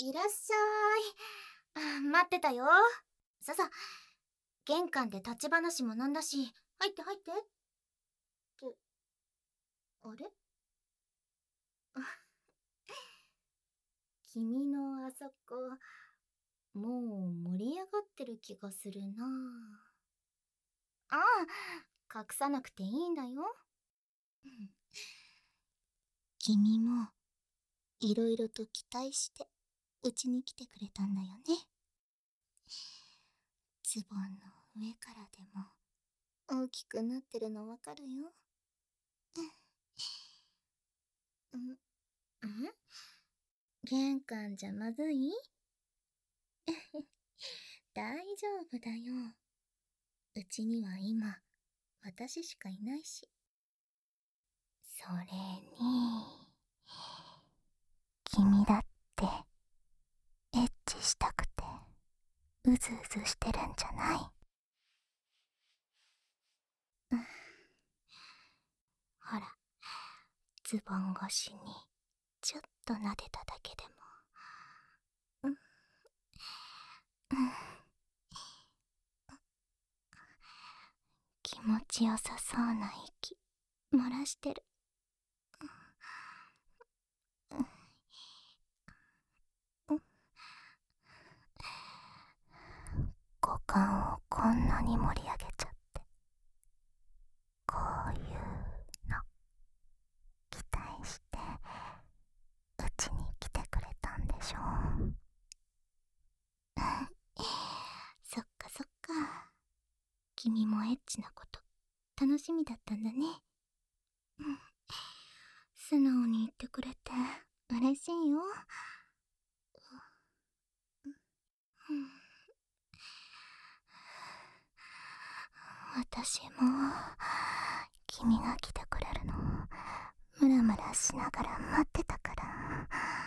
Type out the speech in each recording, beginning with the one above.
いらっしゃい。待ってたよ。ささ、玄関で立ち話もなんだし、入って入って。って、あれ君のあそこ、もう盛り上がってる気がするな。ああ、隠さなくていいんだよ。君も、いろいろと期待して、うちに来てくれたんだよね。ズボンの上からでも、大きくなってるのわかるよ。ん玄関じゃまずい？大丈夫だよ。うちには今、私しかいないし。それに、君だって、エッチしたくて、うずうずしてるんじゃない？ほら、ズボン越しに、ちょっと撫でただけでも。うん気持ちよさそうな息、漏らしてる。五感をこんなに盛り上げちゃって、こういうの期待してうちに来てくれたんでしょ？そっかそっか、君もエッチなこと楽しみだったんだね。素直に言ってくれて嬉しいよ。私も君が来てくれるのムラムラしながら待ってたから。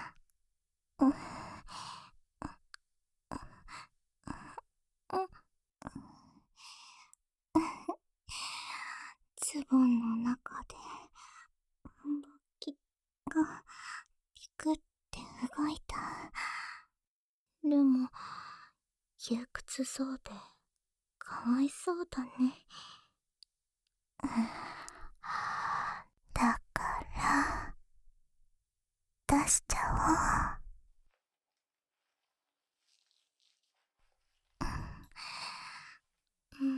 ズボンの中で勃起がピクって動いた。でも窮屈そうでかわいそうだね。だから出しちゃおう。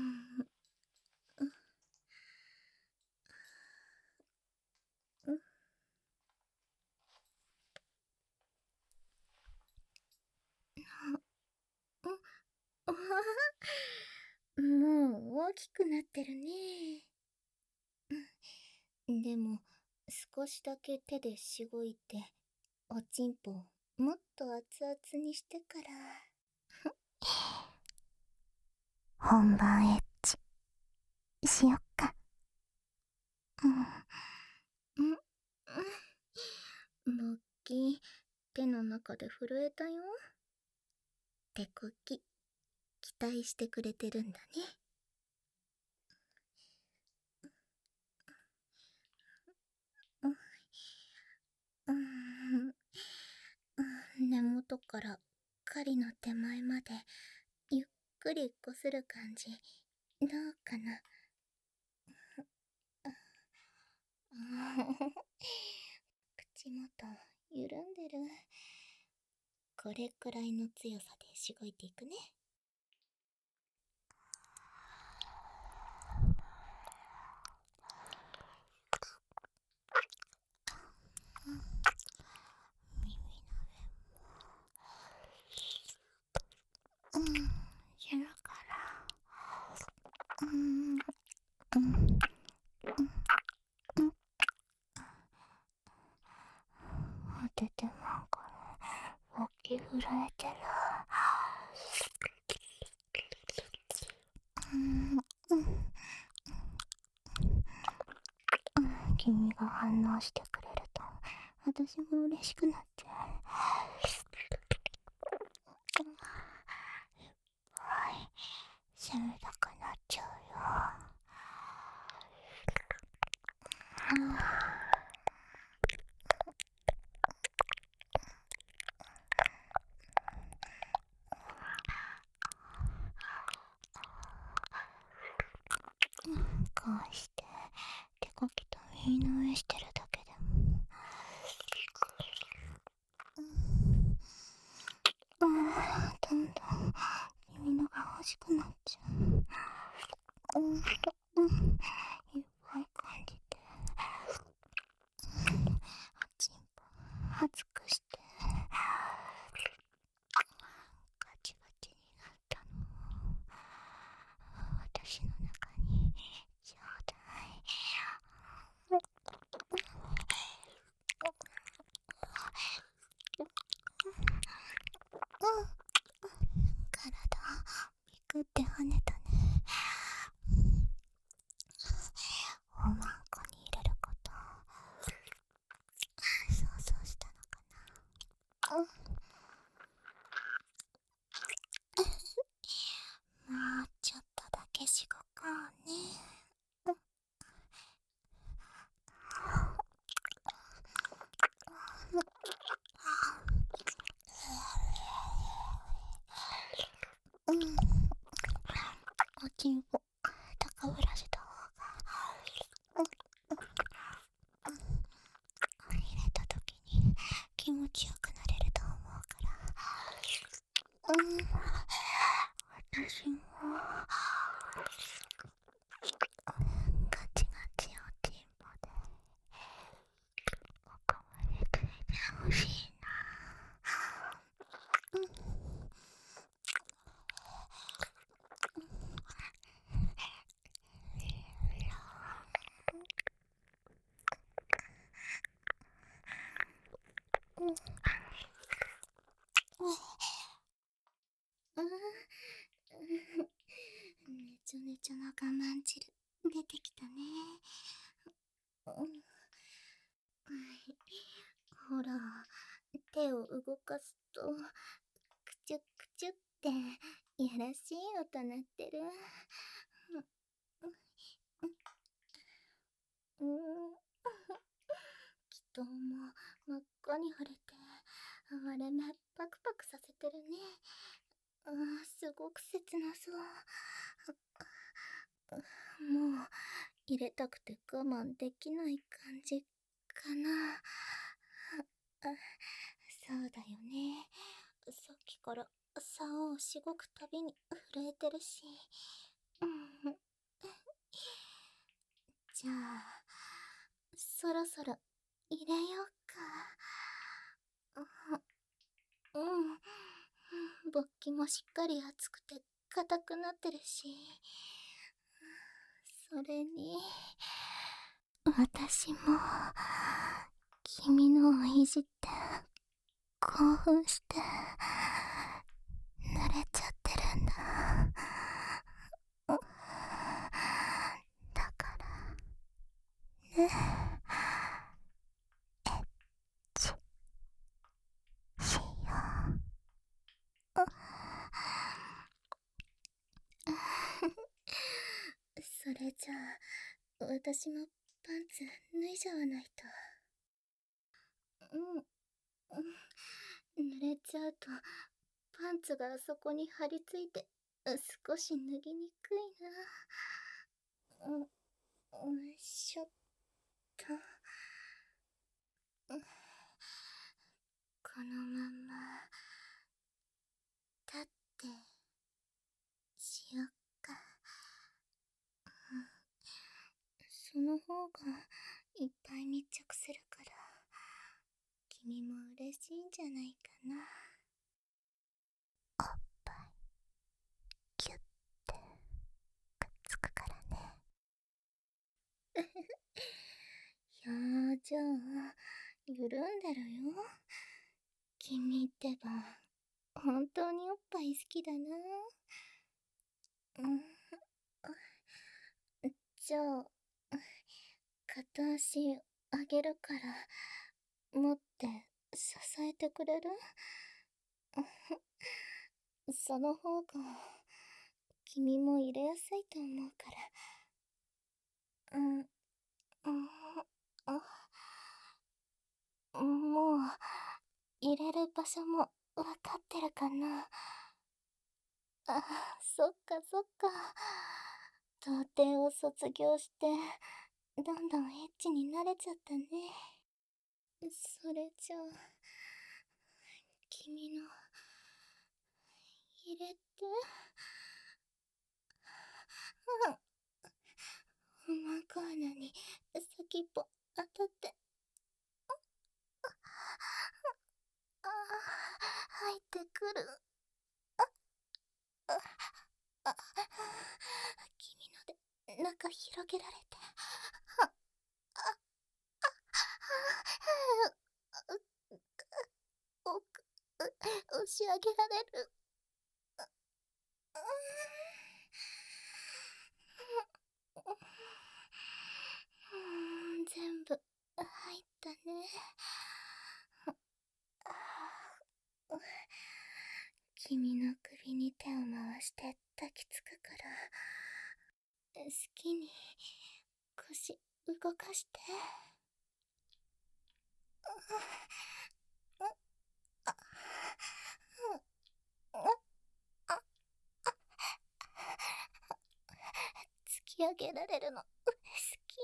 もう大きくなってるね。でも少しだけ手でしごいておちんぽをもっと熱々にしてから本番エッチしよっか。勃起手の中で震えたよ。手こき期待してくれてるんだね。根元から狩りの手前までゆっくりこする感じどうかな？口元緩んでる。これくらいの強さでしごいていくね。やるから。当ててなんか勃起震えてる。君が反応してくれると私も嬉しくなっちゃう。はい、攻めたくなっちゃうよ。 胃の上してるだけでもどんどん君のが欲しくなっちゃう。いっぱい感じて、おちんぽ熱くしてガチガチになったのを私の中にちょうだい。体ピクって跳ねたね。おまんこに入れること想像したのかな。もうちょっとだけしごこうね。おちんぽ高ぶらせた方が入れた時に気持ちよくなれると思うから。私もガチガチおちんぽでおかわりついてほしいな。ねちょねちょの我慢汁出てきたね。ほら、手を動かすとクチュクチュってやらしい音鳴ってる。気筒も真っ赤に腫れて割れ目パクパクさせてるね。すごく切なそう。もう入れたくて我慢できない感じかな。そうだよね。さっきから竿をしごくたびに震えてるし。じゃあそろそろ入れようか。勃起もしっかり熱くて硬くなってるし、それに私も君のをいじって興奮して慣れちゃってるんだ。だからね、エッチしよう。それじゃあ私もパンツ脱いじゃわないと。濡れちゃうとパンツがあそこに張り付いて少し脱ぎにくいな。よいしょっと。このまま立ってしよっか。その方がいっぱい密着するから君も嬉しいんじゃないかな。おっぱいキュッてくっつくからね。表情緩んでるよ。君ってば本当におっぱい好きだな。じゃあ片足あげるから持って支えてくれる？その方が君も入れやすいと思うから。もう入れる場所もわかってるかな。そっかそっか。童貞を卒業してどんどんエッチに慣れちゃったね。それじゃあ、君の、入れて。おまか穴に先っぽ当たって。入ってくる。君ので中広げられて。奥、押し上げられる。全部入ったね。君の首に手を回して抱きつくから、好きに腰動かして。突き上げられるの好き。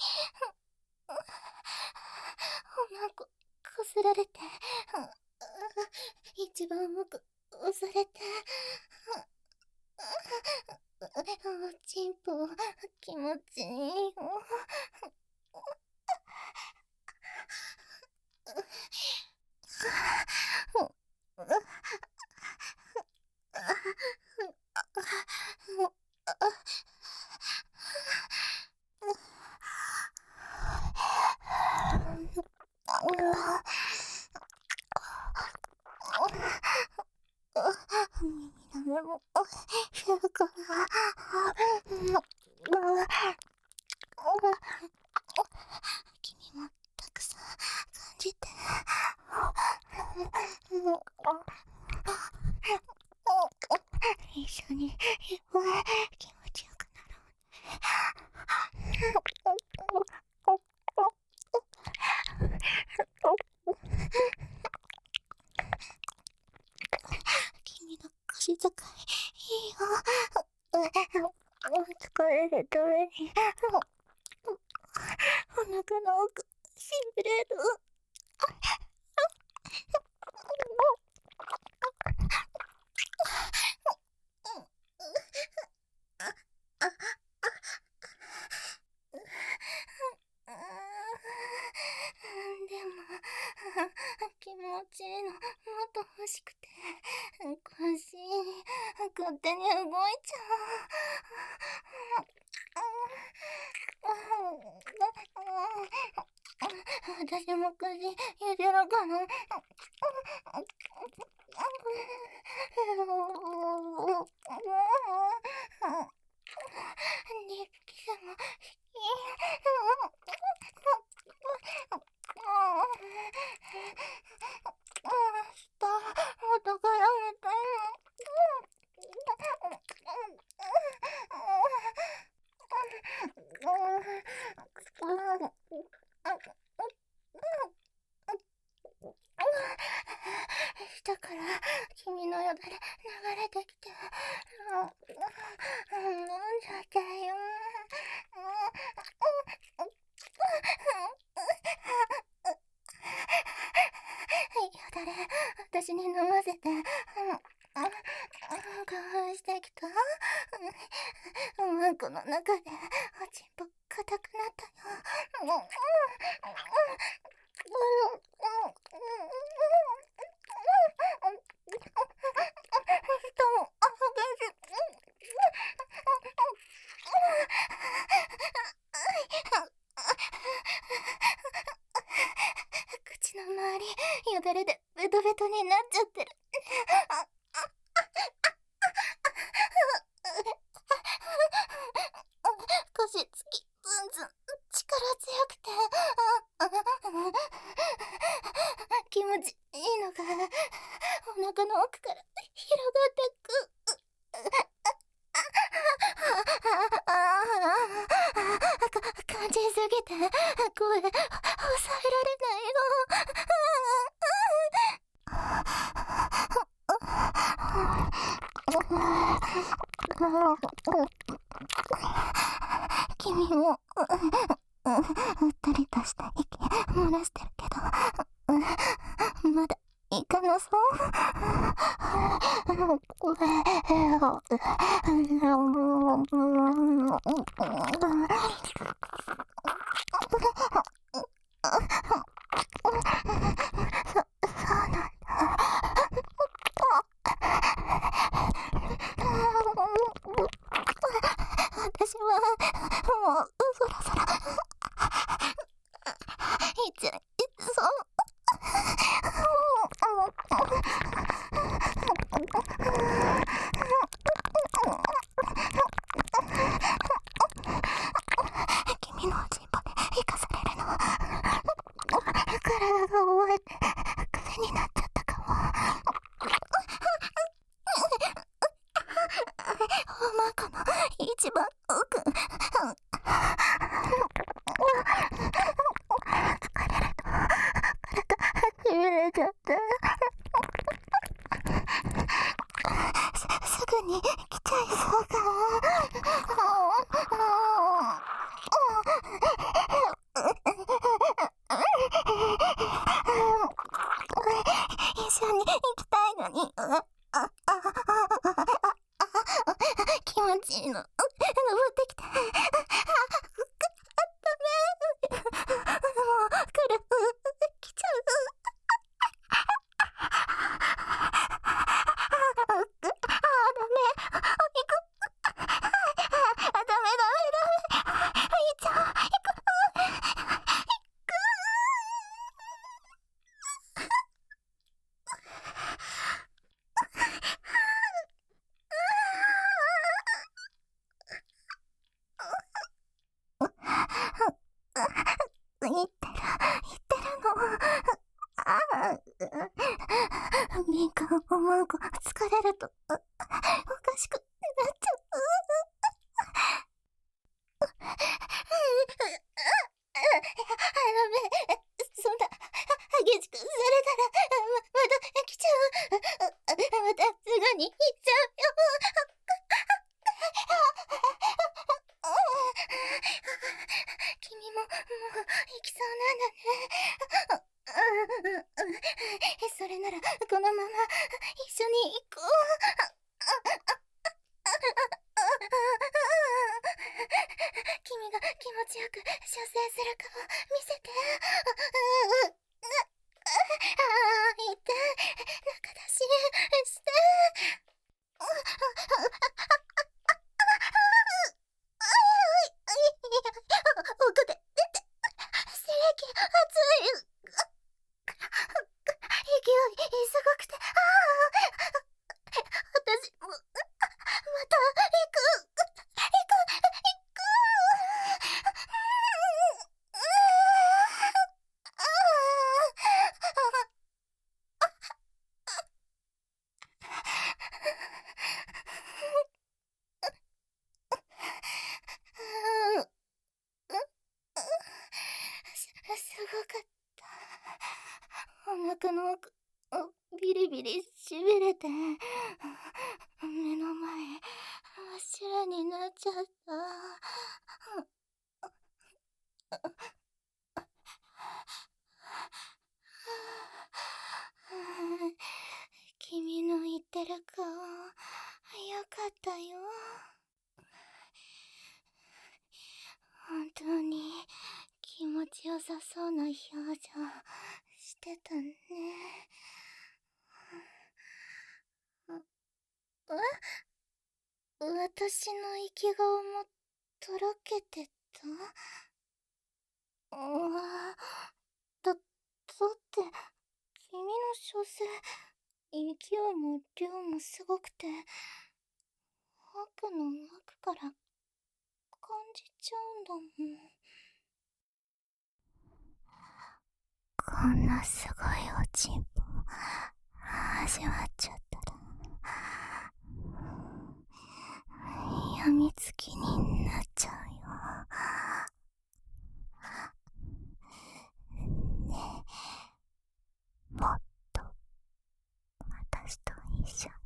おまんここすられて、一番奥押されて、おちんぽ気持ちいいよ。耳のもしてるから。君もたくさん感じて。一緒に気持ちよくなろう。君の腰使いいいよ。疲れるためにお腹の奥しびれる。でも気持ちいいのもっと欲しくて腰勝手に動いちゃう。私も腰揺れるかな。リップキスも好き。下元からめたいの。下から君のよだれ流れてきて、飲んじゃったよ。よだれ私に飲ませて。興奮してきた。おまんこの中でおちんぽ硬くなったよ。人もあげる。口の周りよだれでベトベトになっちゃってる。腰つきずんずん力強くて気持ちいいのがお腹の奥から広がってく。感じすぎて声抑えられないよ。君もったりとした息漏らしてるけど、まだいかなそう。私はもうそろそろいつそう君のおちんぽで生かされるの体が覚えて癖になっちゃったかも。マーカの一番奥。疲れると体しびれちゃって、すぐに来ちゃいそうかも。一緒に行きたいのに。気持ちいいの。登ってきて。ダメ。もう来る。来ちゃう。ダメ。行く。ダメ。行っちゃう。行く。言ってるの。敏感思う子疲れるとおかしくなっちゃう。ダメ。そんな激しくされたらまた来ちゃう。またすぐに行っちゃうよ。君ももう行きそうなんだね。それならこのまま一緒に行こう。君が気持ちよく射精するかも見せて。痛い。中出しして。奥で出て。精液熱い。勢いすごくて。私もまた行く。すごかった。お腹の奥ビリビリしびれて、目の前真っ白になっちゃった。君の言ってる顔よかったよ。本当に気持ちよさそうな表情してたね。私の生き顔もとろけてた？だって君の所詮勢いも量もすごくて、奥の奥から感じちゃうんだもん。こんなすごいおちんぽ味わっちゃったらやみつきになっちゃうよ。ねえ、もっと私と一緒に